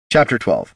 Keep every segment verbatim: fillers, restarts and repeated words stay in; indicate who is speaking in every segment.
Speaker 1: Chapter twelve.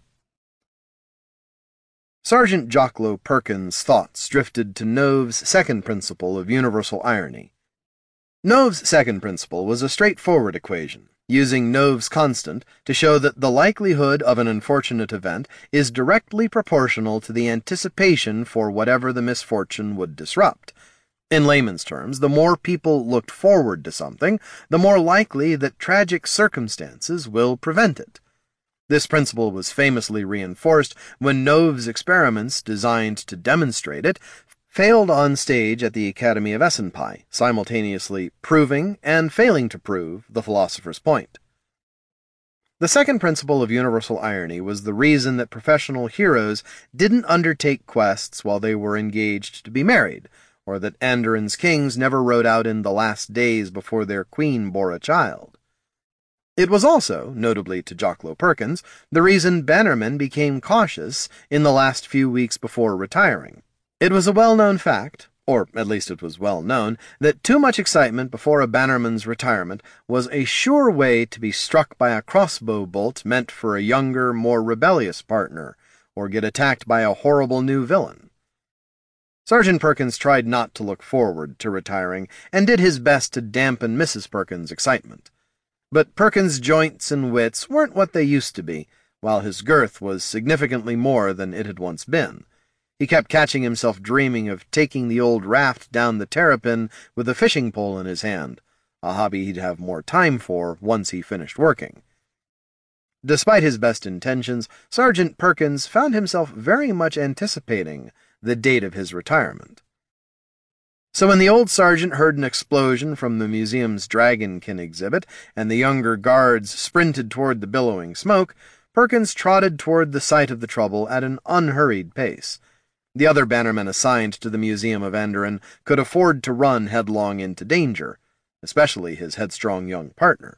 Speaker 1: Sergeant Jocklo Perkins' thoughts drifted to Nove's second principle of universal irony. Nove's second principle was a straightforward equation, using Nove's constant to show that the likelihood of an unfortunate event is directly proportional to the anticipation for whatever the misfortune would disrupt. In layman's terms, the more people looked forward to something, the more likely that tragic circumstances will prevent it. This principle was famously reinforced when Nove's experiments, designed to demonstrate it, failed on stage at the Academy of Essenpai, simultaneously proving and failing to prove the philosopher's point. The second principle of universal irony was the reason that professional heroes didn't undertake quests while they were engaged to be married, or that Andorran's kings never rode out in the last days before their queen bore a child. It was also, notably to Jocklo Perkins, the reason bannermen became cautious in the last few weeks before retiring. It was a well-known fact, or at least it was well known, that too much excitement before a bannerman's retirement was a sure way to be struck by a crossbow bolt meant for a younger, more rebellious partner, or get attacked by a horrible new villain. Sergeant Perkins tried not to look forward to retiring, and did his best to dampen Missus Perkins' excitement. But Perkins' joints and wits weren't what they used to be, while his girth was significantly more than it had once been. He kept catching himself dreaming of taking the old raft down the terrapin with a fishing pole in his hand, a hobby he'd have more time for once he finished working. Despite his best intentions, Sergeant Perkins found himself very much anticipating the date of his retirement. So when the old sergeant heard an explosion from the museum's dragonkin exhibit, and the younger guards sprinted toward the billowing smoke, Perkins trotted toward the site of the trouble at an unhurried pace. The other bannermen assigned to the Museum of Andorran could afford to run headlong into danger, especially his headstrong young partner.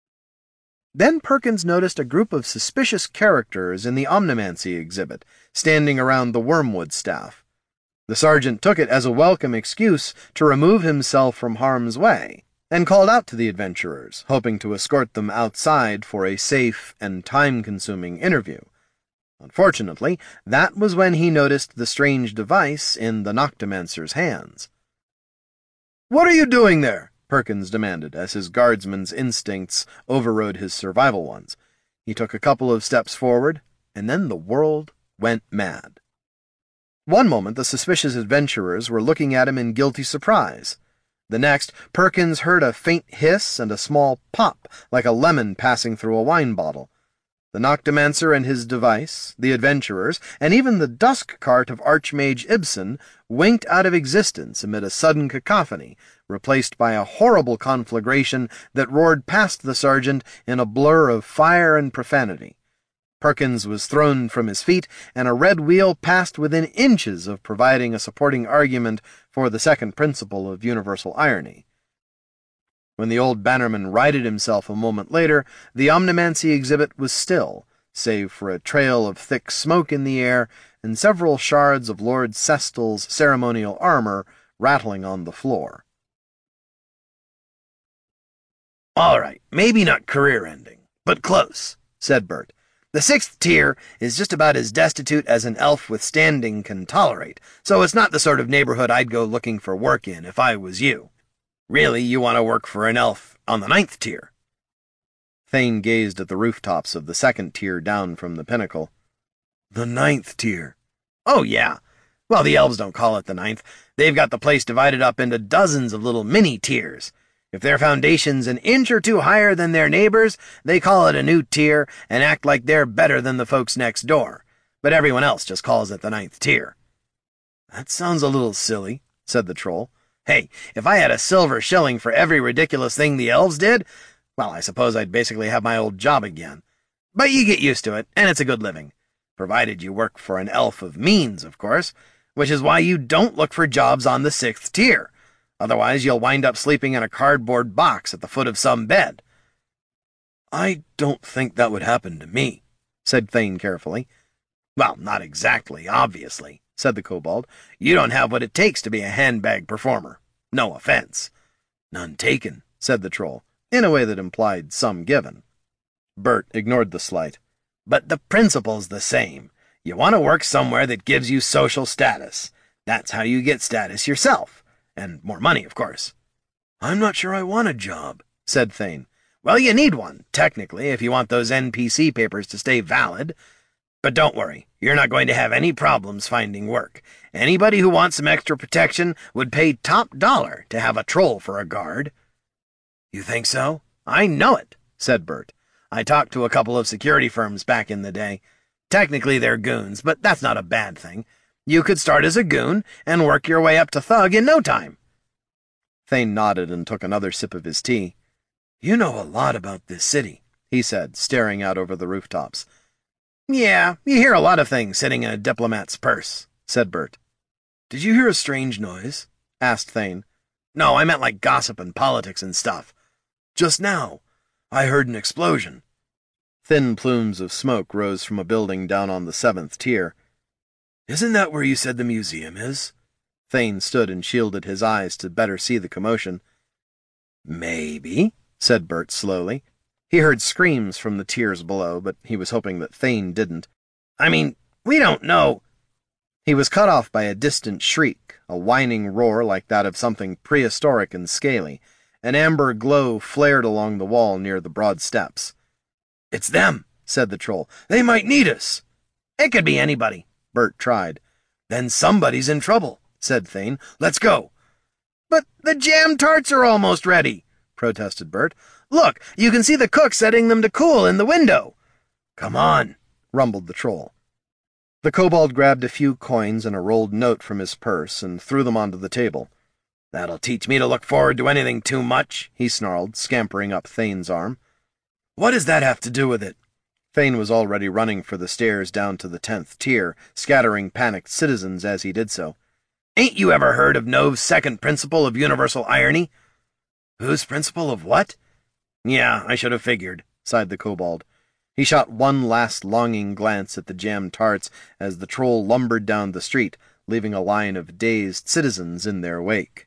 Speaker 1: Then Perkins noticed a group of suspicious characters in the Omnimancy exhibit, standing around the Wormwood staff. The sergeant took it as a welcome excuse to remove himself from harm's way, and called out to the adventurers, hoping to escort them outside for a safe and time-consuming interview. Unfortunately, that was when he noticed the strange device in the Noctomancer's hands. "What are you doing there?" Perkins demanded, as his guardsman's instincts overrode his survival ones. He took a couple of steps forward, and then the world went mad. One moment the suspicious adventurers were looking at him in guilty surprise. The next, Perkins heard a faint hiss and a small pop, like a lemon passing through a wine bottle. The Noctomancer and his device, the adventurers, and even the dusk cart of Archmage Ibsen winked out of existence amid a sudden cacophony, replaced by a horrible conflagration that roared past the sergeant in a blur of fire and profanity. Perkins was thrown from his feet, and a red wheel passed within inches of providing a supporting argument for the second principle of universal irony. When the old bannerman righted himself a moment later, the Omnimancy exhibit was still, save for a trail of thick smoke in the air and several shards of Lord Cestal's ceremonial armor rattling on the floor.
Speaker 2: "All right, maybe not career-ending, but close," said Bert. "The sixth tier is just about as destitute as an elf with standing can tolerate, so it's not the sort of neighborhood I'd go looking for work in if I was you. Really, you want to work for an elf on the ninth tier."
Speaker 1: Thane gazed at the rooftops of the second tier down from the pinnacle.
Speaker 2: "The ninth tier?" "Oh, yeah. Well, the elves don't call it the ninth. They've got the place divided up into dozens of little mini-tiers. If their foundation's an inch or two higher than their neighbors, they call it a new tier and act like they're better than the folks next door. But everyone else just calls it the ninth tier."
Speaker 1: "That sounds a little silly," said the troll.
Speaker 2: "Hey, if I had a silver shilling for every ridiculous thing the elves did, well, I suppose I'd basically have my old job again. But you get used to it, and it's a good living. Provided you work for an elf of means, of course, which is why you don't look for jobs on the sixth tier. Otherwise, you'll wind up sleeping in a cardboard box at the foot of some bed."
Speaker 1: "I don't think that would happen to me," said Thane carefully.
Speaker 2: "Well, not exactly, obviously," said the kobold. "You don't have what it takes to be a handbag performer. No offense."
Speaker 1: "None taken," said the troll, in a way that implied some given. Bert ignored the slight.
Speaker 2: But the principle's the same. You want to work somewhere that gives you social status. That's how you get status yourself. And more money, of course.
Speaker 1: I'm not sure I want a job, said Thane.
Speaker 2: Well, you need one, technically, if you want those N P C papers to stay valid. But don't worry, you're not going to have any problems finding work. Anybody who wants some extra protection would pay top dollar to have a troll for a guard.
Speaker 1: You think so?
Speaker 2: I know it, said Bert. I talked to a couple of security firms back in the day. Technically they're goons, but that's not a bad thing. You could start as a goon and work your way up to thug in no time.
Speaker 1: Thane nodded and took another sip of his tea. You know a lot about this city, he said, staring out over the rooftops.
Speaker 2: Yeah, you hear a lot of things sitting in a diplomat's purse, said Bert.
Speaker 1: Did you hear a strange noise? Asked Thane.
Speaker 2: No, I meant like gossip and politics and stuff.
Speaker 1: Just now, I heard an explosion. Thin plumes of smoke rose from a building down on the seventh tier. Isn't that where you said the museum is? Thane stood and shielded his eyes to better see the commotion.
Speaker 2: Maybe, said Bert slowly.
Speaker 1: He heard screams from the tiers below, but he was hoping that Thane didn't.
Speaker 2: I mean, we don't know.
Speaker 1: He was cut off by a distant shriek, a whining roar like that of something prehistoric and scaly. An amber glow flared along the wall near the broad steps.
Speaker 2: It's them, said the troll. They might need us. It could be anybody, Bert tried.
Speaker 1: Then somebody's in trouble, said Thane. Let's go.
Speaker 2: But the jam tarts are almost ready, protested Bert. Look, you can see the cook setting them to cool in the window.
Speaker 1: Come on, rumbled the troll. The kobold grabbed a few coins and a rolled note from his purse and threw them onto the table.
Speaker 2: That'll teach me to look forward to anything too much,
Speaker 1: he snarled, scampering up Thane's arm. What does that have to do with it? Thane was already running for the stairs down to the tenth tier, scattering panicked citizens as he did so.
Speaker 2: Ain't you ever heard of Nove's second principle of universal irony?
Speaker 1: Whose principle of what?
Speaker 2: Yeah, I should have figured, sighed the kobold.
Speaker 1: He shot one last longing glance at the jam tarts as the troll lumbered down the street, leaving a line of dazed citizens in their wake.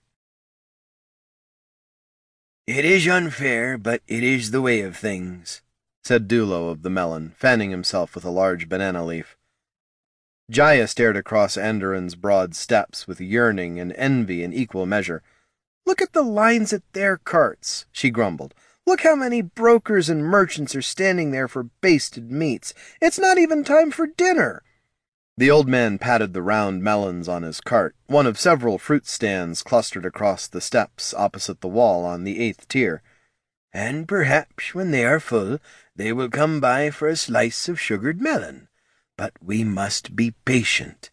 Speaker 2: It is unfair, but it is the way of things, said Dulo of the Melon, fanning himself with a large banana leaf.
Speaker 1: Jaya stared across Andoran's broad steps with yearning and envy in equal measure.
Speaker 3: Look at the lines at their carts, she grumbled. Look how many brokers and merchants are standing there for basted meats. It's not even time for dinner.
Speaker 1: The old man patted the round melons on his cart, one of several fruit stands clustered across the steps opposite the wall on the eighth tier.
Speaker 2: And perhaps when they are full, they will come by for a slice of sugared melon. But we must be patient.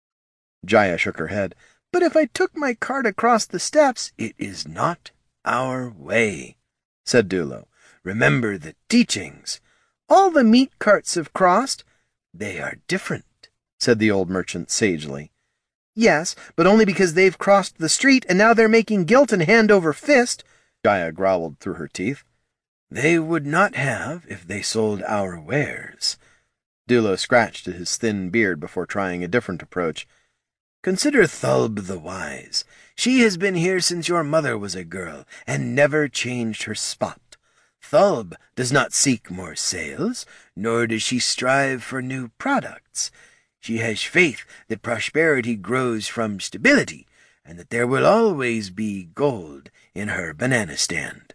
Speaker 1: Jaya shook her head.
Speaker 3: But if I took my cart across the steps—
Speaker 2: It is not our way, said Dulo. Remember the teachings.
Speaker 3: All the meat carts have crossed.
Speaker 2: They are different,
Speaker 1: said the old merchant sagely.
Speaker 3: Yes, but only because they've crossed the street and now they're making guilt and hand over fist,
Speaker 1: Jaya growled through her teeth.
Speaker 2: They would not have if they sold our wares.
Speaker 1: Dulo scratched at his thin beard before trying a different approach.
Speaker 2: Consider Thulb the Wise. She has been here since your mother was a girl, and never changed her spot. Thulb does not seek more sales, nor does she strive for new products. She has faith that prosperity grows from stability, and that there will always be gold in her banana stand.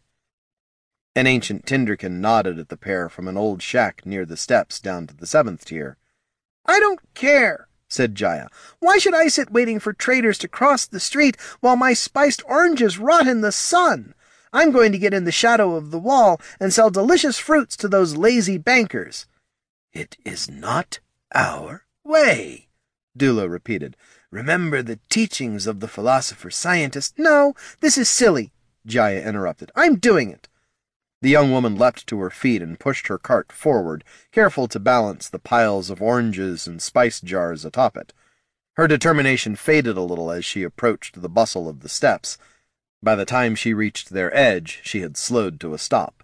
Speaker 1: An ancient Tinderkin nodded at the pair from an old shack near the steps down to the seventh tier.
Speaker 3: I don't care, said Jaya. Why should I sit waiting for traders to cross the street while my spiced oranges rot in the sun? I'm going to get in the shadow of the wall and sell delicious fruits to those lazy bankers.
Speaker 2: It is not our way, Dulo repeated. Remember the teachings of the philosopher-scientist.
Speaker 3: No, this is silly, Jaya interrupted. I'm doing it.
Speaker 1: The young woman leapt to her feet and pushed her cart forward, careful to balance the piles of oranges and spice jars atop it. Her determination faded a little as she approached the bustle of the steps. By the time she reached their edge, she had slowed to a stop.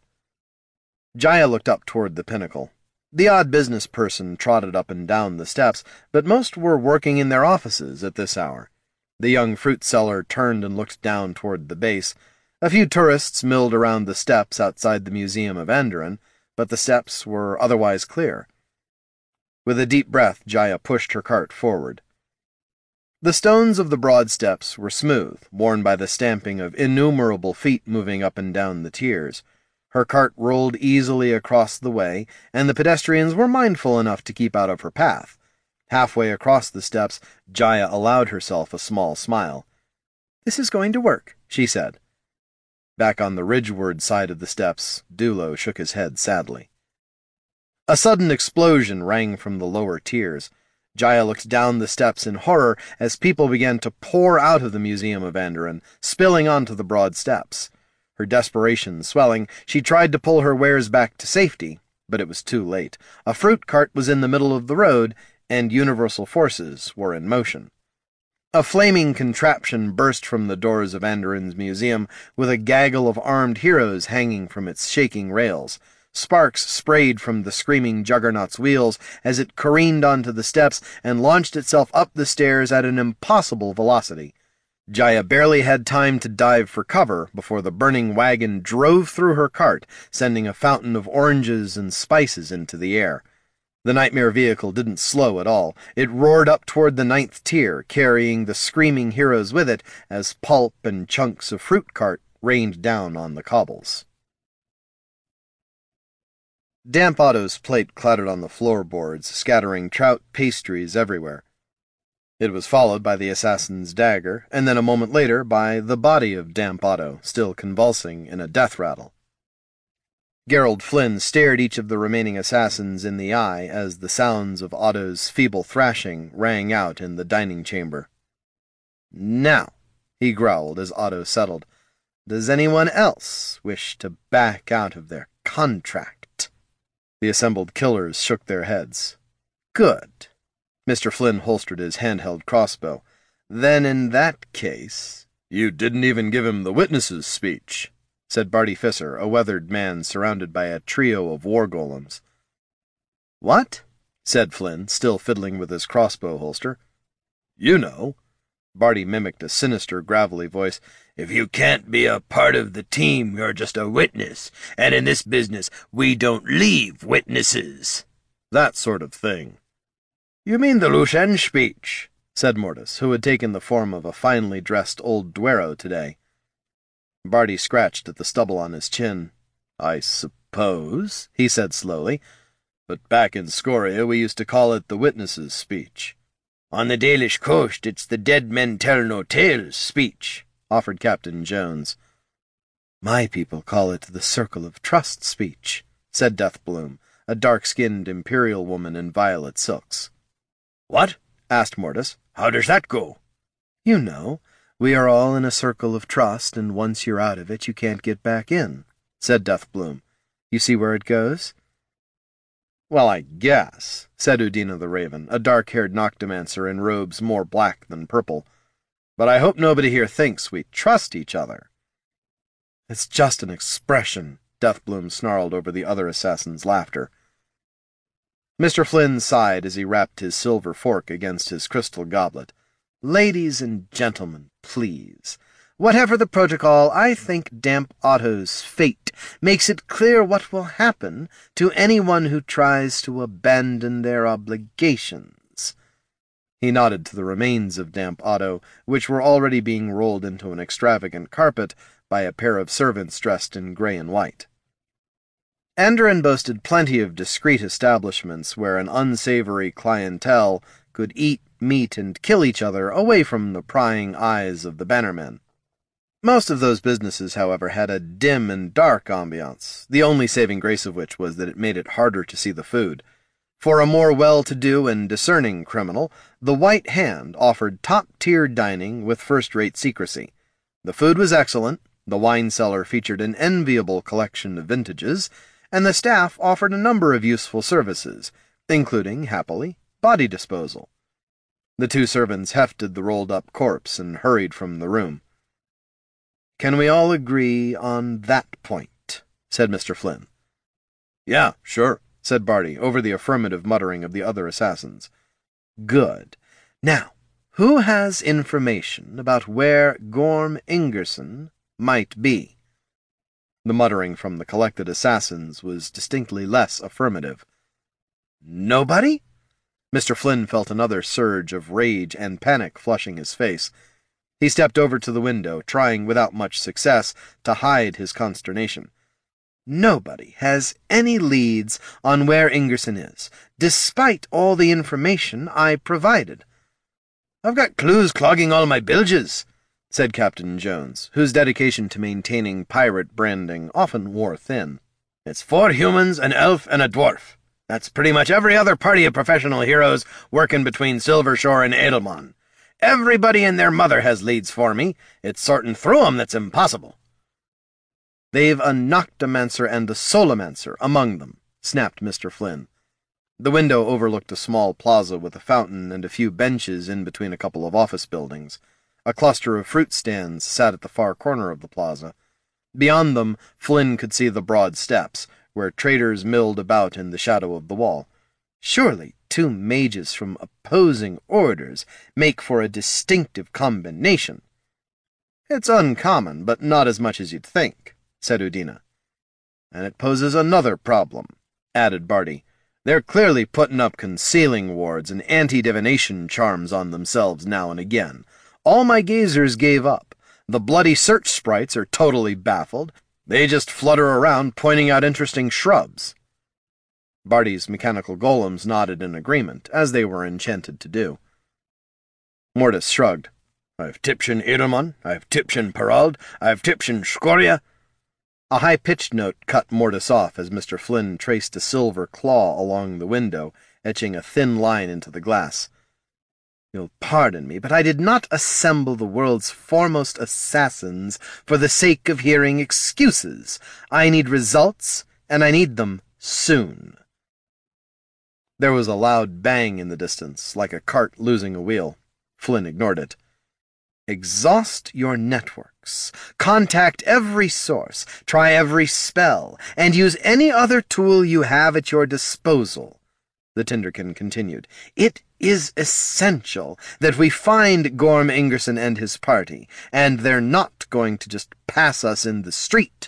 Speaker 1: Jaya looked up toward the pinnacle. The odd business person trotted up and down the steps, but most were working in their offices at this hour. The young fruit seller turned and looked down toward the base. A few tourists milled around the steps outside the Museum of Andoran, but the steps were otherwise clear. With a deep breath, Jaya pushed her cart forward. The stones of the broad steps were smooth, worn by the stamping of innumerable feet moving up and down the tiers. Her cart rolled easily across the way, and the pedestrians were mindful enough to keep out of her path. Halfway across the steps, Jaya allowed herself a small smile.
Speaker 3: "This is going to work," she said.
Speaker 1: Back on the ridgeward side of the steps, Dulo shook his head sadly. A sudden explosion rang from the lower tiers. Jaya looked down the steps in horror as people began to pour out of the Museum of Andoran, spilling onto the broad steps. Her desperation swelling, she tried to pull her wares back to safety, but it was too late. A fruit cart was in the middle of the road, and universal forces were in motion. A flaming contraption burst from the doors of Andoran's museum, with a gaggle of armed heroes hanging from its shaking rails. Sparks sprayed from the screaming juggernaut's wheels as it careened onto the steps and launched itself up the stairs at an impossible velocity. Jaya barely had time to dive for cover before the burning wagon drove through her cart, sending a fountain of oranges and spices into the air. The nightmare vehicle didn't slow at all. It roared up toward the ninth tier, carrying the screaming heroes with it as pulp and chunks of fruit cart rained down on the cobbles. Damp Otto's plate clattered on the floorboards, scattering trout pastries everywhere. It was followed by the assassin's dagger, and then a moment later by the body of Damp Otto, still convulsing in a death rattle. Gerald Flynn stared each of the remaining assassins in the eye as the sounds of Otto's feeble thrashing rang out in the dining chamber. "Now," he growled as Otto settled, "does anyone else wish to back out of their contract?" The assembled killers shook their heads. "Good." Mister Flynn holstered his handheld crossbow. "Then in that case—" "You didn't even give him the witness's speech," said Barty Fisser, a weathered man surrounded by a trio of war golems. "What?" said Flynn, still fiddling with his crossbow holster. "You know." Barty mimicked a sinister, gravelly voice. "If you can't be a part of the team, you're just a witness, and in this business we don't leave witnesses." That sort of thing. "You mean the Lucien speech," said Mortis, who had taken the form of a finely dressed old Duero today. Barty scratched at the stubble on his chin. "I suppose," he said slowly, "but back in Scoria we used to call it the witness's speech." "On the Dalish coast it's the dead men tell no tales speech," offered Captain Jones. "My people call it the Circle of Trust speech," said Deathbloom, a dark-skinned imperial woman in violet silks. "What?" asked Mortis. "How does that go?" "You know, we are all in a circle of trust, and once you're out of it you can't get back in," said Deathbloom. "You see where it goes?" "Well, I guess," said Udina the Raven, a dark-haired noctomancer in robes more black than purple. "But I hope nobody here thinks we trust each other." "It's just an expression," Deathbloom snarled over the other assassin's laughter. Mister Flynn sighed as he rapped his silver fork against his crystal goblet. "Ladies and gentlemen, please. Whatever the protocol, I think Damp Otto's fate makes it clear what will happen to anyone who tries to abandon their obligations." He nodded to the remains of Damp Otto, which were already being rolled into an extravagant carpet by a pair of servants dressed in grey and white. Andoran boasted plenty of discreet establishments where an unsavory clientele could eat, meet, and kill each other away from the prying eyes of the bannermen. Most of those businesses, however, had a dim and dark ambiance, the only saving grace of which was that it made it harder to see the food. For a more well-to-do and discerning criminal, the White Hand offered top-tier dining with first-rate secrecy. The food was excellent, the wine cellar featured an enviable collection of vintages, and the staff offered a number of useful services, including, happily, body disposal. The two servants hefted the rolled-up corpse and hurried from the room. "Can we all agree on that point?" said Mister Flynn. "Yeah, sure," said Barty, over the affirmative muttering of the other assassins. "Good. Now, who has information about where Gorm Ingerson might be?" The muttering from the collected assassins was distinctly less affirmative. "Nobody?" Mister Flynn felt another surge of rage and panic flushing his face. He stepped over to the window, trying without much success to hide his consternation. Nobody has any leads on where Ingerson is, despite all the information I provided.
Speaker 2: I've got clues clogging all my bilges,
Speaker 1: said Captain Jones, whose dedication to maintaining pirate branding often wore thin.
Speaker 2: It's four humans, an elf, and a dwarf. That's pretty much every other party of professional heroes working between Silvershore and Edelmon. Everybody and their mother has leads for me. It's sorting through 'em that's impossible.
Speaker 1: They've a Noctomancer and a Solomancer among them, snapped Mister Flynn. The window overlooked a small plaza with a fountain and a few benches in between a couple of office buildings. A cluster of fruit stands sat at the far corner of the plaza. Beyond them, Flynn could see the broad steps, where traders milled about in the shadow of the wall. Surely two mages from opposing orders make for a distinctive combination. It's uncommon, but not as much as you'd think, said Udina. And it poses another problem, added Barty. They're clearly putting up concealing wards and anti-divination charms on themselves now and again. All my gazers gave up. The bloody search sprites are totally baffled. They just flutter around pointing out interesting shrubs. Barty's mechanical golems nodded in agreement, as they were enchanted to do. Mortis shrugged.
Speaker 2: I've Tipshin Edelmon, I've Tipshin Perald, I've Tipshin Scoria.
Speaker 1: A high-pitched note cut Mortis off as Mister Flynn traced a silver claw along the window, etching a thin line into the glass. You'll pardon me, but I did not assemble the world's foremost assassins for the sake of hearing excuses. I need results, and I need them soon. There was a loud bang in the distance, like a cart losing a wheel. Flynn ignored it. Exhaust your networks. Contact every source. Try every spell. And use any other tool you have at your disposal. The Tinderkin continued. It is essential that we find Gorm Ingerson and his party, and they're not going to just pass us in the street.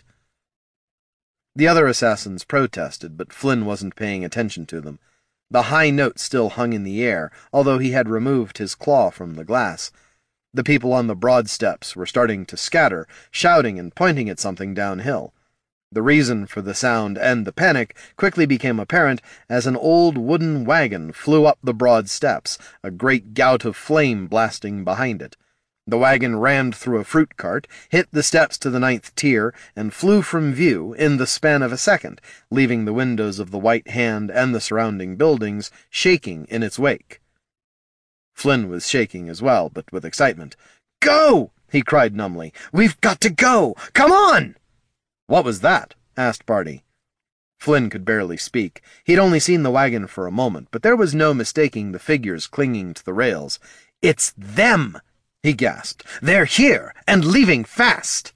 Speaker 1: The other assassins protested, but Flynn wasn't paying attention to them. The high note still hung in the air, although he had removed his claw from the glass. The people on the broad steps were starting to scatter, shouting and pointing at something downhill. The reason for the sound and the panic quickly became apparent as an old wooden wagon flew up the broad steps, a great gout of flame blasting behind it. The wagon rammed through a fruit cart, hit the steps to the ninth tier, and flew from view in the span of a second, leaving the windows of the White Hand and the surrounding buildings shaking in its wake. Flynn was shaking as well, but with excitement. "Go!" he cried numbly. "We've got to go! Come on!" "What was that?" asked Barty. Flynn could barely speak. He'd only seen the wagon for a moment, but there was no mistaking the figures clinging to the rails. "It's them!" he gasped. "They're here, and leaving fast!"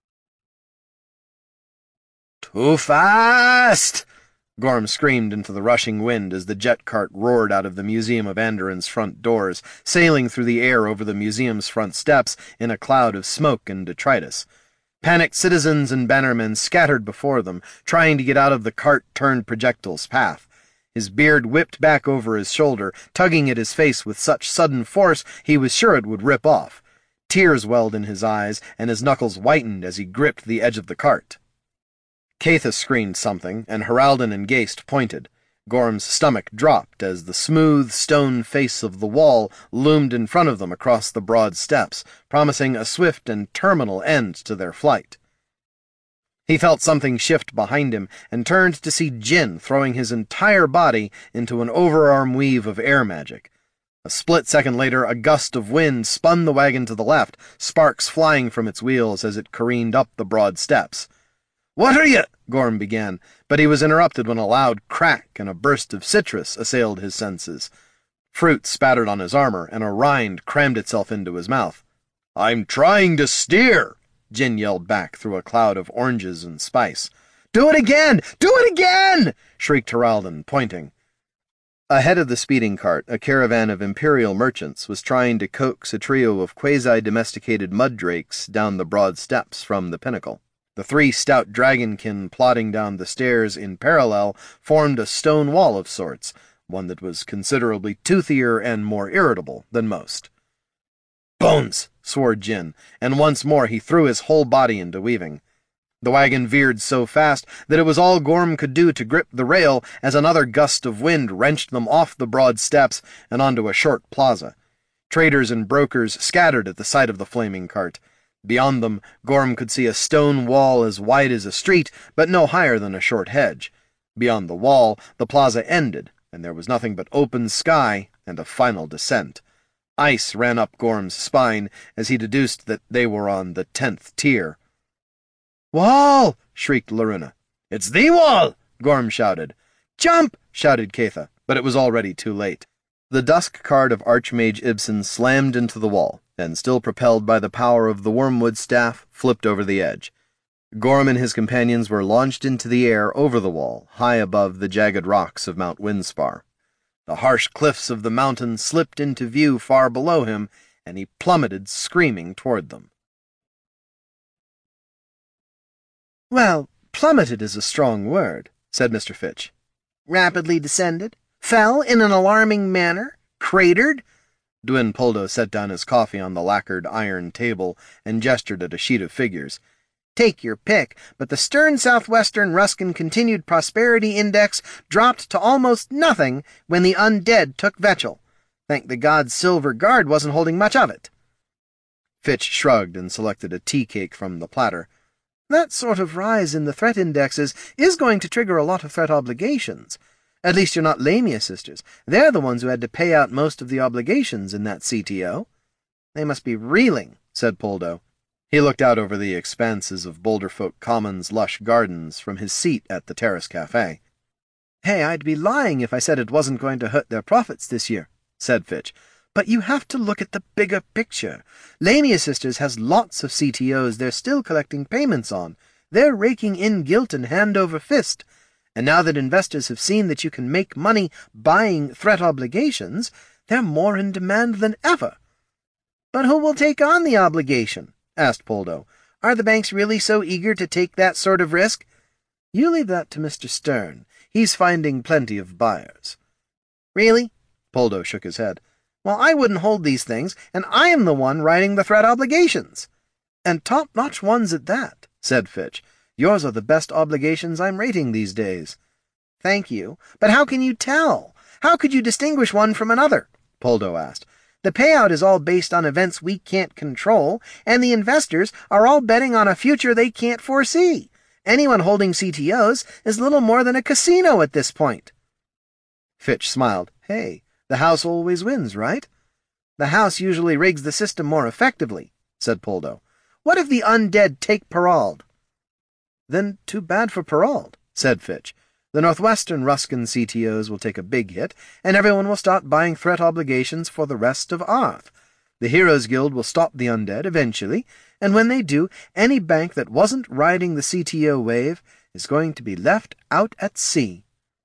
Speaker 1: "Too fast!" Gorm screamed into the rushing wind as the jet cart roared out of the Museum of Andorran's front doors, sailing through the air over the museum's front steps in a cloud of smoke and detritus. Panicked citizens and bannermen scattered before them, trying to get out of the cart-turned projectile's path. His beard whipped back over his shoulder, tugging at his face with such sudden force he was sure it would rip off. Tears welled in his eyes, and his knuckles whitened as he gripped the edge of the cart. Caithus screamed something, and Heraldon and Geist pointed. Gorm's stomach dropped as the smooth stone face of the wall loomed in front of them across the broad steps, promising a swift and terminal end to their flight. He felt something shift behind him and turned to see Jin throwing his entire body into an overarm weave of air magic. A split second later, a gust of wind spun the wagon to the left, sparks flying from its wheels as it careened up the broad steps. "What are you—" Gorm began, but he was interrupted when a loud crack and a burst of citrus assailed his senses. Fruit spattered on his armor, and a rind crammed itself into his mouth. "I'm trying to steer!" Jin yelled back through a cloud of oranges and spice. "Do it again! Do it again!" shrieked Heraldon, pointing. Ahead of the speeding cart, a caravan of imperial merchants was trying to coax a trio of quasi-domesticated mud-drakes down the broad steps from the pinnacle. The three stout dragonkin plodding down the stairs in parallel formed a stone wall of sorts, one that was considerably toothier and more irritable than most.
Speaker 2: "Bones!"
Speaker 1: swore Jin, and once more he threw his whole body into weaving. The wagon veered so fast that it was all Gorm could do to grip the rail as another gust of wind wrenched them off the broad steps and onto a short plaza. Traders and brokers scattered at the sight of the flaming cart. Beyond them, Gorm could see a stone wall as wide as a street, but no higher than a short hedge. Beyond the wall, the plaza ended, and there was nothing but open sky and a final descent. Ice ran up Gorm's spine as he deduced that they were on the tenth tier.
Speaker 3: "Wall!" shrieked Loruna.
Speaker 1: "It's the wall!" Gorm shouted.
Speaker 3: "Jump!"
Speaker 1: shouted Ketha, but it was already too late. The dusk card of Archmage Ibsen slammed into the wall, and still propelled by the power of the wormwood staff, flipped over the edge. Gorm and his companions were launched into the air over the wall, high above the jagged rocks of Mount Windspar. The harsh cliffs of the mountain slipped into view far below him, and he plummeted screaming toward them.
Speaker 3: "Well, plummeted is a strong word," said Mister Fitch. "Rapidly descended? Fell in an alarming manner? Cratered?"
Speaker 1: Dwyn Poldo set down his coffee on the lacquered iron table and gestured at a sheet of figures.
Speaker 3: "Take your pick, but the Stern Southwestern Ruskin Continued Prosperity Index dropped to almost nothing when the undead took Vetchel. Thank the gods Silver Guard wasn't holding much of it."
Speaker 1: Fitch shrugged and selected a tea cake from the platter.
Speaker 3: "That sort of rise in the threat indexes is going to trigger a lot of threat obligations. At least you're not Lamia sisters. They're the ones who had to pay out most of the obligations in that C T O. They must be reeling," said Poldo.
Speaker 1: He looked out over the expanses of Boulderfolk Common's lush gardens from his seat at the Terrace Cafe.
Speaker 3: "Hey, I'd be lying if I said it wasn't going to hurt their profits this year," said Fitch. "But you have to look at the bigger picture. Lamia Sisters has lots of C T Os they're still collecting payments on. They're raking in gilt and hand over fist. And now that investors have seen that you can make money buying threat obligations, they're more in demand than ever." "But who will take on the obligation?" asked Poldo. "Are the banks really so eager to take that sort of risk?" "You leave that to Mister Stern. He's finding plenty of buyers." "Really?"
Speaker 1: Poldo shook his head.
Speaker 3: "Well, I wouldn't hold these things, and I am the one writing the threat obligations." "And top-notch ones at that," said Fitch. "Yours are the best obligations I'm rating these days." "Thank you. But how can you tell? How could you distinguish one from another?" Poldo asked. "The payout is all based on events we can't control, and the investors are all betting on a future they can't foresee. Anyone holding C T Os is little more than a casino at this point."
Speaker 1: Fitch smiled.
Speaker 3: "Hey, the house always wins, right?" "The house usually rigs the system more effectively," said Poldo. "What if the undead take Perald?" "Then too bad for Perald," said Fitch. "The Northwestern Ruskin C T Os will take a big hit, and everyone will start buying threat obligations for the rest of Arth. The Heroes Guild will stop the undead eventually, and when they do, any bank that wasn't riding the C T O wave is going to be left out at sea."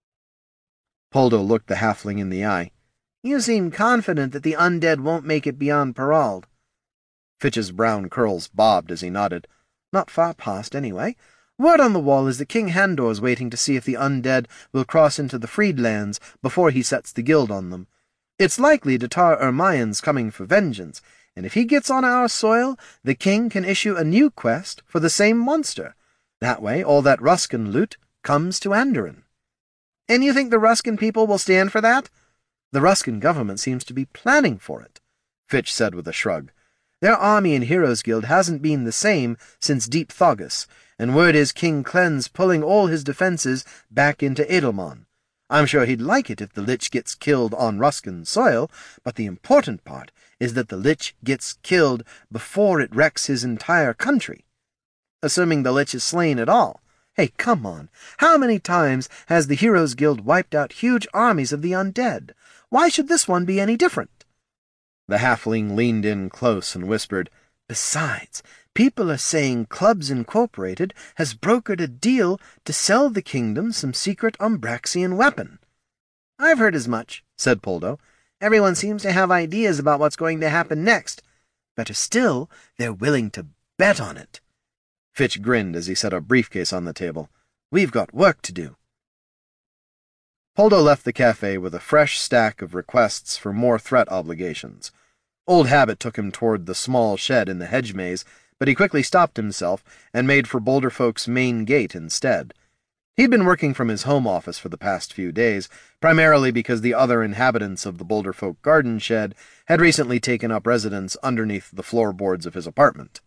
Speaker 1: Poldo looked the halfling in the eye.
Speaker 3: "You seem confident that the undead won't make it beyond Perald."
Speaker 1: Fitch's brown curls bobbed as he nodded.
Speaker 3: "Not far past, anyway. Word on the wall is that King Handor's waiting to see if the undead will cross into the Freedlands before he sets the guild on them. It's likely Datar Ermayan's coming for vengeance, and if he gets on our soil, the king can issue a new quest for the same monster. That way, all that Ruskin loot comes to Andoran." "And you think the Ruskin people will stand for that?" "The Ruskin government seems to be planning for it," Fitch said with a shrug. "Their army in Heroes Guild hasn't been the same since Deep Thogus, and word is King Clen's pulling all his defenses back into Edelmon. I'm sure he'd like it if the Lich gets killed on Ruskin soil, but the important part is that the Lich gets killed before it wrecks his entire country. Assuming the Lich is slain at all. Hey, come on. How many times has the Heroes Guild wiped out huge armies of the undead? Why should this one be any different?"
Speaker 1: The halfling leaned in close and whispered,
Speaker 3: "Besides, people are saying Clubs Incorporated has brokered a deal to sell the kingdom some secret Umbraxian weapon." "I've heard as much," said Poldo. "Everyone seems to have ideas about what's going to happen next. Better still, they're willing to bet on it."
Speaker 1: Fitch grinned as he set a briefcase on the table. "We've got work to do." Poldo left the cafe with a fresh stack of requests for more threat obligations. Old habit took him toward the small shed in the hedge maze, but he quickly stopped himself and made for Boulder Folk's main gate instead. He'd been working from his home office for the past few days, primarily because the other inhabitants of the Boulder Folk garden shed had recently taken up residence underneath the floorboards of his apartment.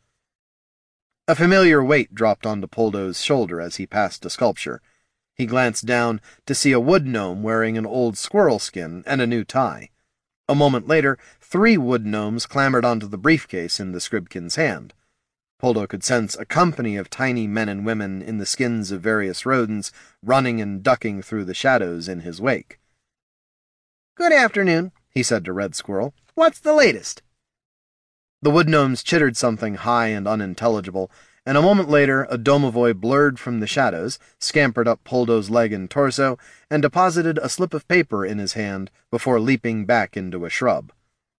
Speaker 1: A familiar weight dropped onto Poldo's shoulder as he passed a sculpture. He glanced down to see a wood gnome wearing an old squirrel skin and a new tie. A moment later, three wood gnomes clambered onto the briefcase in the Scribkin's hand. Poldo could sense a company of tiny men and women in the skins of various rodents running and ducking through the shadows in his wake.
Speaker 3: "Good afternoon," he said to Red Squirrel. "What's the latest?"
Speaker 1: The wood gnomes chittered something high and unintelligible, and a moment later a domovoi blurred from the shadows, scampered up Poldo's leg and torso, and deposited a slip of paper in his hand before leaping back into a shrub.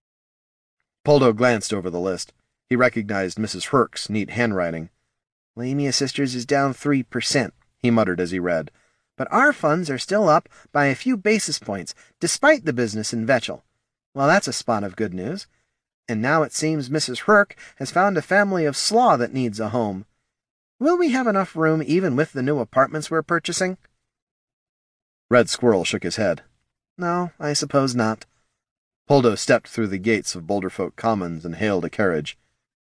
Speaker 1: Poldo glanced over the list. He recognized Missus Herc's neat handwriting.
Speaker 3: "Lamia Sisters is down three percent, he muttered as he read. "But our funds are still up by a few basis points, despite the business in Vetchel. Well, that's a spot of good news. And now it seems Missus Herc has found a family of slaw that needs a home. Will we have enough room even with the new apartments we're purchasing?"
Speaker 1: Red Squirrel shook his head.
Speaker 3: "No, I suppose not."
Speaker 1: Poldo stepped through the gates of Boulder Folk Commons and hailed a carriage.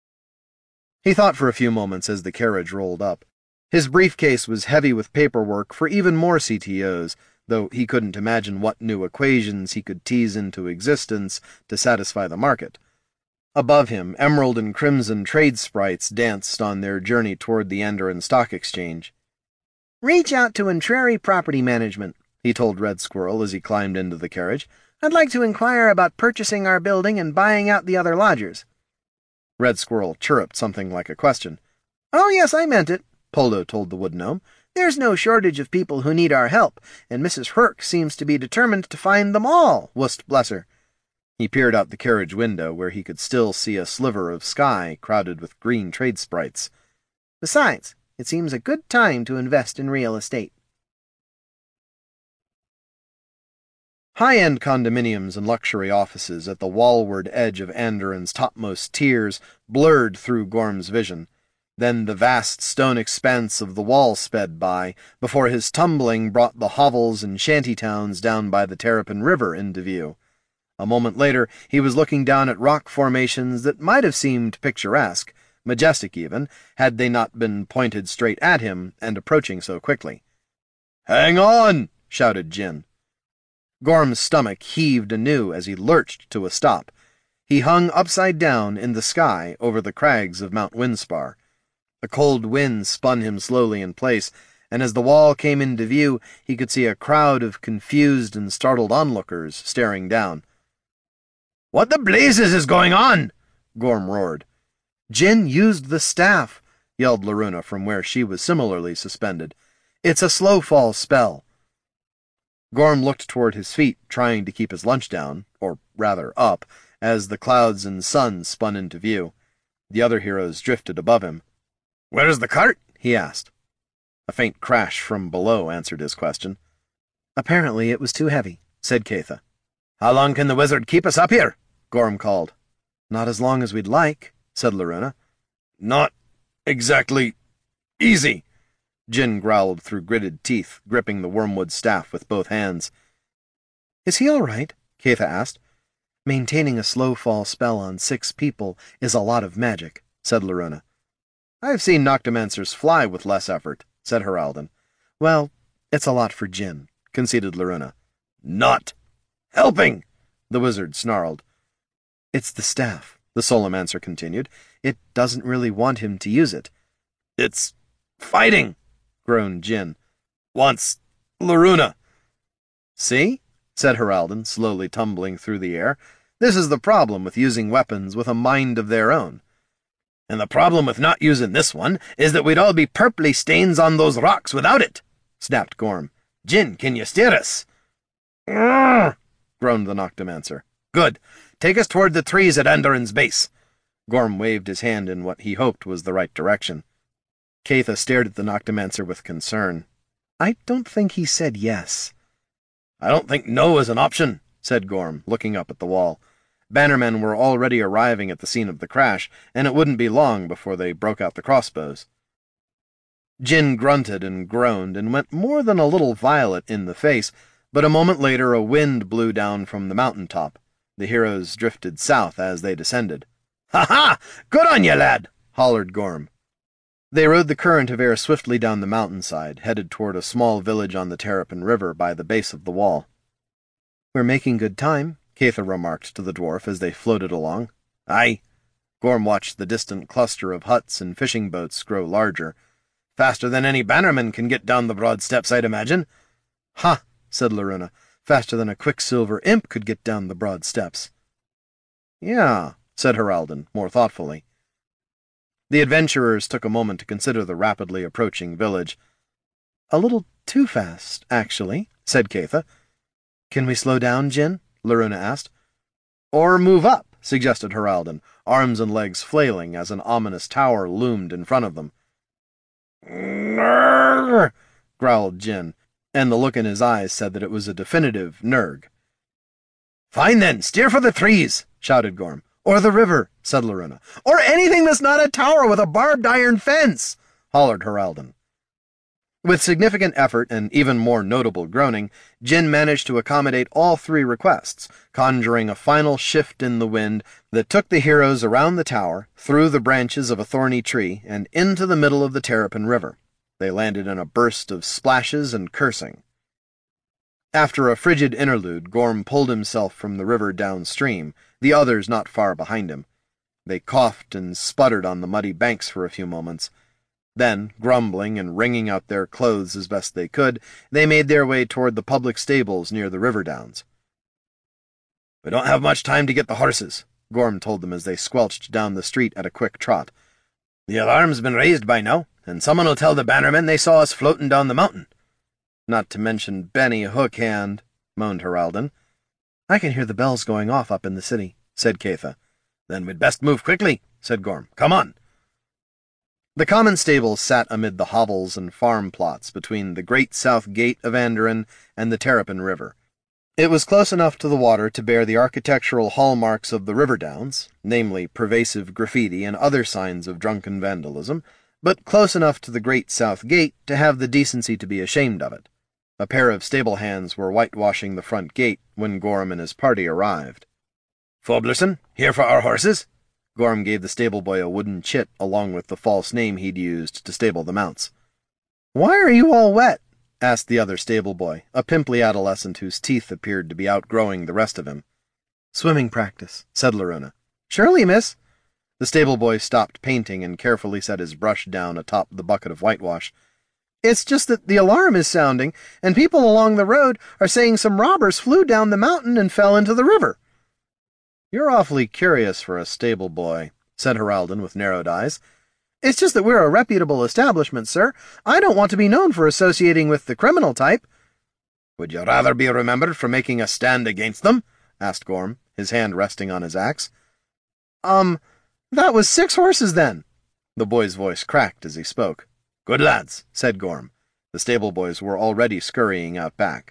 Speaker 1: He thought for a few moments as the carriage rolled up. His briefcase was heavy with paperwork for even more C T Os, though he couldn't imagine what new equations he could tease into existence to satisfy the market. Above him, emerald and crimson trade sprites danced on their journey toward the Andoran Stock Exchange.
Speaker 3: "Reach out to Entreri Property Management," he told Red Squirrel as he climbed into the carriage. "I'd like to inquire about purchasing our building and buying out the other lodgers."
Speaker 1: Red Squirrel chirruped something like a question.
Speaker 3: "Oh, yes, I meant it," Poldo told the wood gnome. "There's no shortage of people who need our help, and Missus Herc seems to be determined to find them all, wust bless her."
Speaker 1: He peered out the carriage window, where he could still see a sliver of sky crowded with green trade sprites.
Speaker 3: "Besides, it seems a good time to invest in real estate."
Speaker 1: High-end condominiums and luxury offices at the wallward edge of Andoran's topmost tiers blurred through Gorm's vision. Then the vast stone expanse of the wall sped by, before his tumbling brought the hovels and shanty towns down by the Terrapin River into view. A moment later, he was looking down at rock formations that might have seemed picturesque, majestic even, had they not been pointed straight at him and approaching so quickly. "Hang on!" shouted Jin. Gorm's stomach heaved anew as he lurched to a stop. He hung upside down in the sky over the crags of Mount Windspar. A cold wind spun him slowly in place, and as the wall came into view, he could see a crowd of confused and startled onlookers staring down. "What the blazes is going on?" Gorm roared. "Jin used the staff," yelled Loruna from where she was similarly suspended. "It's a slow-fall spell." Gorm looked toward his feet, trying to keep his lunch down, or rather up, as the clouds and sun spun into view. The other heroes drifted above him. "Where's the cart?" he asked. A faint crash from below answered his question.
Speaker 3: "Apparently it was too heavy," said Keitha.
Speaker 2: "How long can the wizard keep us up here?"
Speaker 1: Gorm called.
Speaker 3: "Not as long as we'd like," said Loruna.
Speaker 2: "Not exactly easy,"
Speaker 1: Jin growled through gritted teeth, gripping the wormwood staff with both hands.
Speaker 3: "Is he all right?" Keitha asked. "Maintaining a slow-fall spell on six people is a lot of magic," said Loruna.
Speaker 1: "I've seen Noctimancers fly with less effort," said Heraldon.
Speaker 3: "Well, it's a lot for Jin," conceded Loruna.
Speaker 2: "Not helping,"
Speaker 1: the wizard snarled.
Speaker 3: "It's the staff," the Solomancer continued. "It doesn't really want him to use it."
Speaker 2: "It's fighting," groaned Jin. "Wants Loruna."
Speaker 1: "See?" said Heraldon, slowly tumbling through the air. "This is the problem with using weapons with a mind of their own."
Speaker 2: "And the problem with not using this one is that we'd all be purply stains on those rocks without it," snapped Gorm. "Jin, can you steer us?"
Speaker 1: "Grrr!" groaned the Noctimancer.
Speaker 2: "Good. Take us toward the trees at Andoran's base."
Speaker 1: Gorm waved his hand in what he hoped was the right direction. Keitha stared at the Noctimancer with concern.
Speaker 3: "I don't think he said yes."
Speaker 1: I don't think no is an option, said Gorm, looking up at the wall. Bannermen were already arriving at the scene of the crash, and it wouldn't be long before they broke out the crossbows. Jin grunted and groaned and went more than a little violet in the face, but a moment later a wind blew down from the mountain top. The heroes drifted south as they descended. "Ha ha! Good on ye, lad!" hollered Gorm. They rode the current of air swiftly down the mountainside, headed toward a small village on the Terrapin River by the base of the wall. "We're making good time," Catha remarked to the dwarf as they floated along. "Aye." Gorm watched the distant cluster of huts and fishing boats grow larger. "Faster than any bannerman can get down the broad steps, I'd imagine." "Ha!" said Loruna. "Faster than a quicksilver imp could get down the broad steps." "Yeah," said Heraldon, more thoughtfully. The adventurers took a moment to consider the rapidly approaching village. "A little too fast, actually," said Catha. "Can we slow down, Jin?" Loruna asked. "Or move up," suggested Heraldon, arms and legs flailing as an ominous tower loomed in front of them. "Nurg!" growled Jin, and the look in his eyes said that it was a definitive nurg. "Fine then, steer for the trees," shouted Gorm. "Or the river," said Loruna. "Or anything that's not a tower with a barbed iron fence," hollered Heraldon. With significant effort and even more notable groaning, Jin managed to accommodate all three requests, conjuring a final shift in the wind that took the heroes around the tower, through the branches of a thorny tree, and into the middle of the Terrapin River. They landed in a burst of splashes and cursing. After a frigid interlude, Gorm pulled himself from the river downstream, the others not far behind him. They coughed and sputtered on the muddy banks for a few moments. Then, grumbling and wringing out their clothes as best they could, they made their way toward the public stables near the river downs. "We don't have much time to get the horses," Gorm told them as they squelched down the street at a quick trot. "The alarm's been raised by now, and someone will tell the bannermen they saw us floating down the mountain." "Not to mention Benny Hookhand," moaned Heraldon. "I can hear the bells going off up in the city," said Catha. "Then we'd best move quickly," said Gorm. "Come on." The common stables sat amid the hovels and farm plots between the great south gate of Andoran and the Terrapin River. It was close enough to the water to bear the architectural hallmarks of the river downs, namely pervasive graffiti and other signs of drunken vandalism, but close enough to the great south gate to have the decency to be ashamed of it. A pair of stable hands were whitewashing the front gate when Gorm and his party arrived. "Foblerson, here for our horses?" Gorm gave the stable boy a wooden chit along with the false name he'd used to stable the mounts. "Why are you all wet?" asked the other stable boy, a pimply adolescent whose teeth appeared to be outgrowing the rest of him. "Swimming practice," said Loruna. "Surely, miss." The stable boy stopped painting and carefully set his brush down atop the bucket of whitewash. "It's just that the alarm is sounding, and people along the road are saying some robbers flew down the mountain and fell into the river." "You're awfully curious for a stable boy," said Heraldon with narrowed eyes. "It's just that we're a reputable establishment, sir. I don't want to be known for associating with the criminal type." "Would you rather be remembered for making a stand against them?" asked Gorm, his hand resting on his axe. Um, that was six horses, then." The boy's voice cracked as he spoke. "Good lads," said Gorm. The stable boys were already scurrying out back.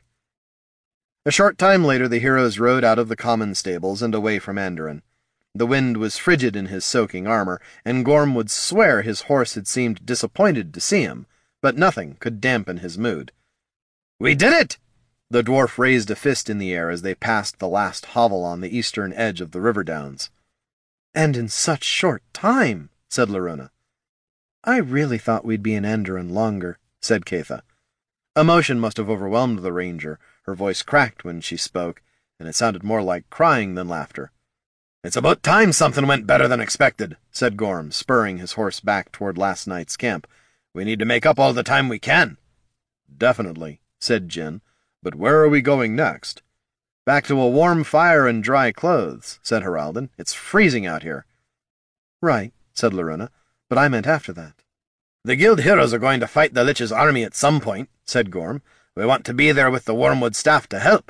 Speaker 1: A short time later the heroes rode out of the common stables and away from Andoran. The wind was frigid in his soaking armor, and Gorm would swear his horse had seemed disappointed to see him, but nothing could dampen his mood. "We did it!" The dwarf raised a fist in the air as they passed the last hovel on the eastern edge of the river downs. "And in such short time," said Loruna. "I really thought we'd be in Andoran longer," said Catha. Emotion must have overwhelmed the ranger. Her voice cracked when she spoke, and it sounded more like crying than laughter. "It's about time something went better than expected," said Gorm, spurring his horse back toward last night's camp. "We need to make up all the time we can." "Definitely," said Jin. "But where are we going next?" "Back to a warm fire and dry clothes," said Heraldon. "It's freezing out here." "Right," said Loruna. "But I meant after that." "The guild heroes are going to fight the Lich's army at some point," said Gorm. "We want to be there with the Wormwood staff to help."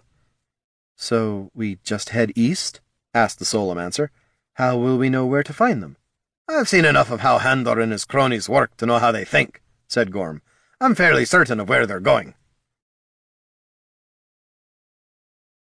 Speaker 1: "So we just head east?" asked the Solomancer. "How will we know where to find them?" "I've seen enough of how Handor and his cronies work to know how they think," said Gorm. "I'm fairly certain of where they're going."